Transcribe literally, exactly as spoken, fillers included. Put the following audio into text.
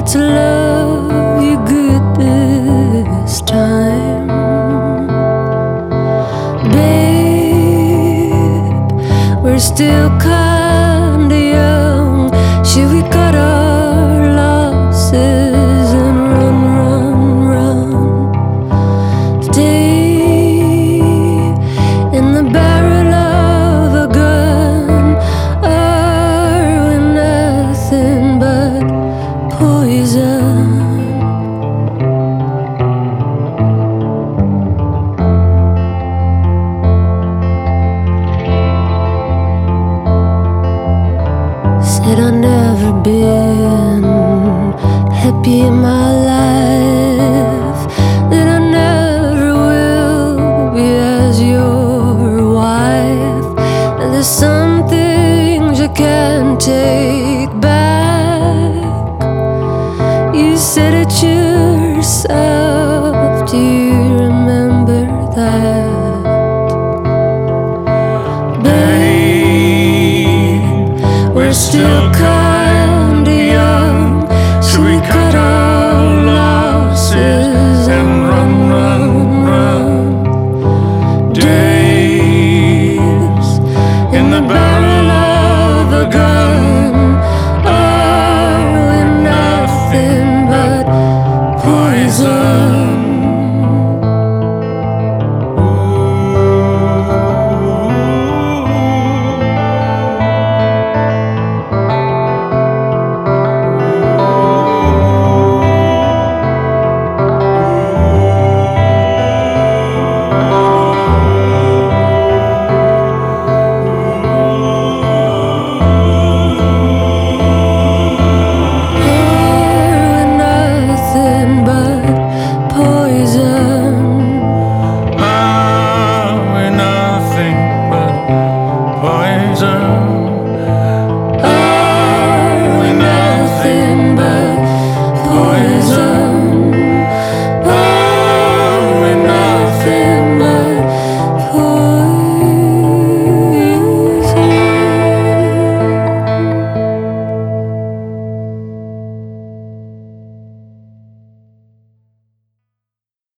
to love you good this time. Babe, we're still kinda young. Should we cut our losses and run, run, run? Stay in the barrel of a gun. Are we nothing but poison? Said I've never been happy in my life, that I never will be as your wife. And there's some things you can't take back. You said it yourself, do you remember that? Babe, we're still